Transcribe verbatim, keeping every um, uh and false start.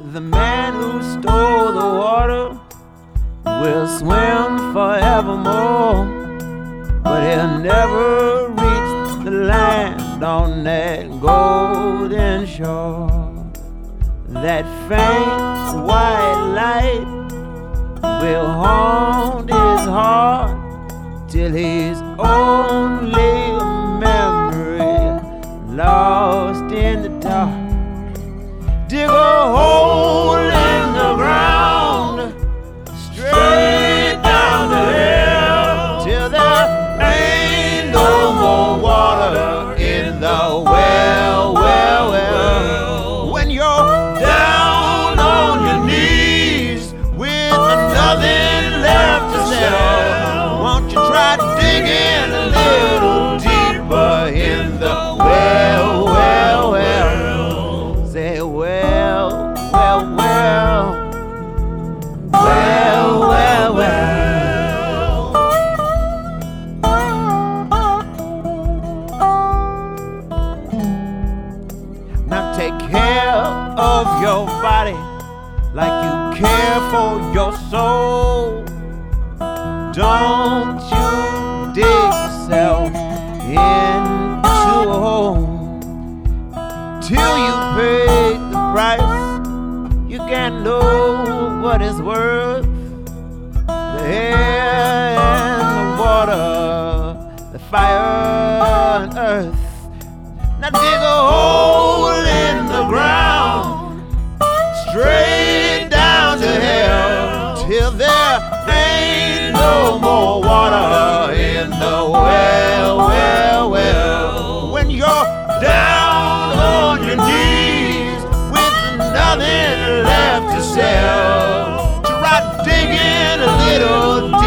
The man who stole the water will swim forevermore, but he'll never reach the land on that golden shore. That faint white light will haunt his heart till he's only a memory lost in the dark. Dig a hole in the ground, straight down to hell, till there ain't no more water in the well, well, well. When you're down on your knees with nothing left to sell, won't you try digging a little deeper in the well, well, well. Say well, well, well, well, well, well. Now take care of your body like you care for your soul. Don't you dig yourself into a hole till you pay the price. You can't know what it's worth. The air and the water, the fire and earth. Now dig a hole in the ground, straight down to hell, till there ain't no more water in the well, well, well. When you're down on your knees with nothing left to sell, try digging a little deeper